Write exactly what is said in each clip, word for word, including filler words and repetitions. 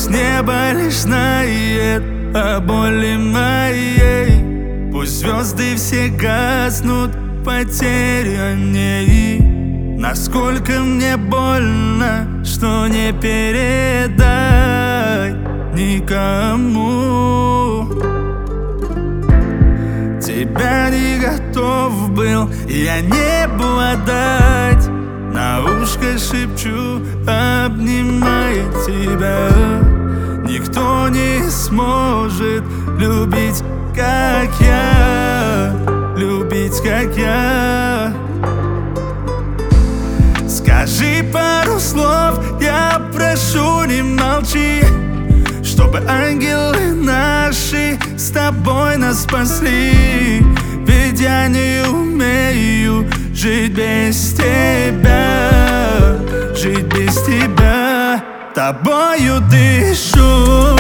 Пусть небо лишь знает о боли моей, пусть звезды все гаснут, потерянней. Насколько мне больно, что не передай никому. Тебя не готов был я небу отдать, на ушко шепчу, обнимая тебя. Никто не сможет любить, как я, любить, как я. Скажи пару слов, я прошу, не молчи, чтобы ангелы наши с тобой нас спасли. Ведь я не умею жить без тебя, жить без тебя. Тобою дышу,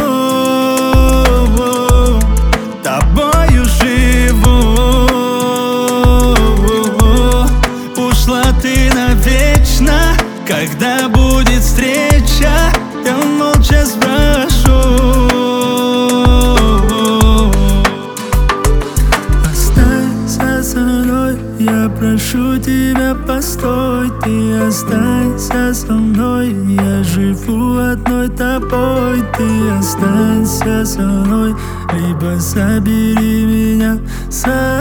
тобою живу. Ушла ты навечно, когда будет встреча, я молча спрошу. Останься со мной, я прошу тебя, постой. Ты останься со мной, я живу одной тобой. Ты останься со мной, либо забери меня с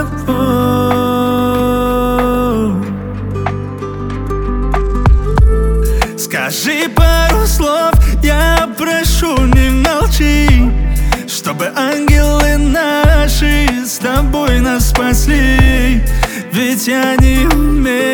собой. Скажи пару слов, я прошу, не молчи, чтобы ангелы наши с тобой нас спасли. Ведь я не умею